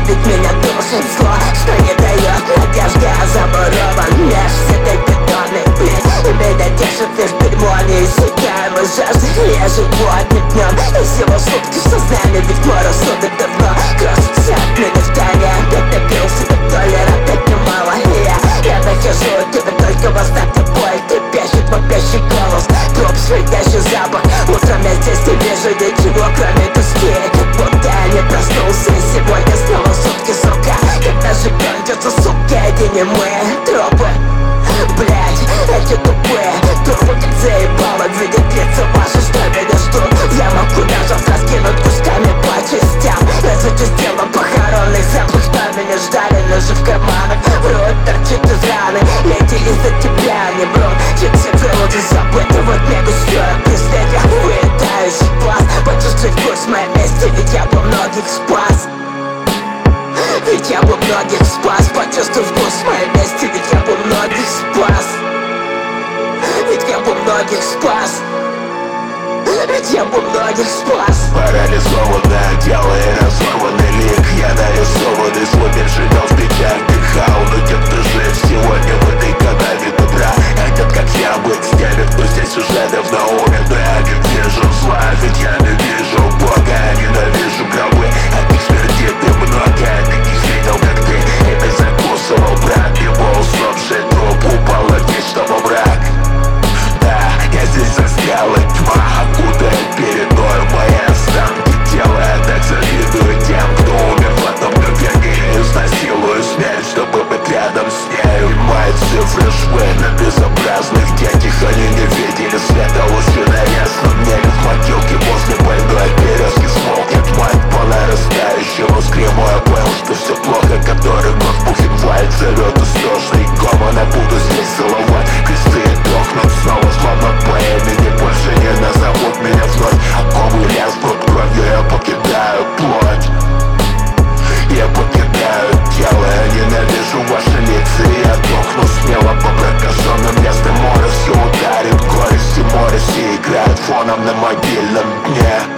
ведь меня душит зло, что не дает надежды, а замурован меж этой бетонной плит. И меня держит лишь дерьмо, неиссякаемой жажды. Я живу одним днем, и всего сутки в сознании, ведь мой рассудок давно кружится от мечтания. Я добился до толера, так немало, и я нахожу тебя только в остатке боль. Трепещет вопящий голос, труп, светящий запах. Утром я здесь не вижу ничего, кроме тоски, как будто я не проснулся. И сегодня снова сутки, сука. Когда же кончатся, суки, эти немые трупы? Блять, эти тупые трупы, как заебало видеть лица ваши, что меня ждут в ямах, куда завтра скинут кусками по частям. Я зачастила похоронных запах, что меня ждали, ножи в карманах, врут, торчит из раны. Эти из-за тебя не врут, чипсы вылазы забыты, вот мне густое преследие, вылетающий глаз. Почувствуй вкус в моем месте, ведь я бы многих спас. Ведь я бы многих спас. Почувствуй вкус в моем месте, ведь я бы многих спас. Ведь я бы многих спас. Ведь я бы многих спас. Парализованное тело и разорванный лик. Я нарисованный свой мир живет в печаль дыхал. Но те, кто жив сегодня в этой канаве добра, хотят как я быть с теми, кто здесь уже давно умер. Но я не вижу зла, ведь я не вижу Бога. Я ненавижу гробы, от них смердит и много. Я таких видел, как ты, и ты закусывал, брат. Его усопший труп упал от вечного мрак. Да, я здесь застрял, и тьма окутает перед мною мои останки тела. Я так завидую тем, кто умер в одном коверке. И изнасилую смерть, чтобы быть рядом с нею. И мои цифры швы на безобразных детях. Они не видели света лучше на ясном небе. В могилке возле больной березки смолкнет мать по нарастающему скриму. Я понял, что все плохо, который год Бухенвальд зовет истошный гомон. Я буду здесь целовать кресты и дрогнуть снова, словно по имени больше не назовут меня вновь. Оковы лязгнут кровью, я покидаю плоть. Я покидаю тело, я ненавижу ваши лица. И я дохну смело по прокаженным местам. Моросью ударит горесть, и Морриси играет фоном на могильном дне.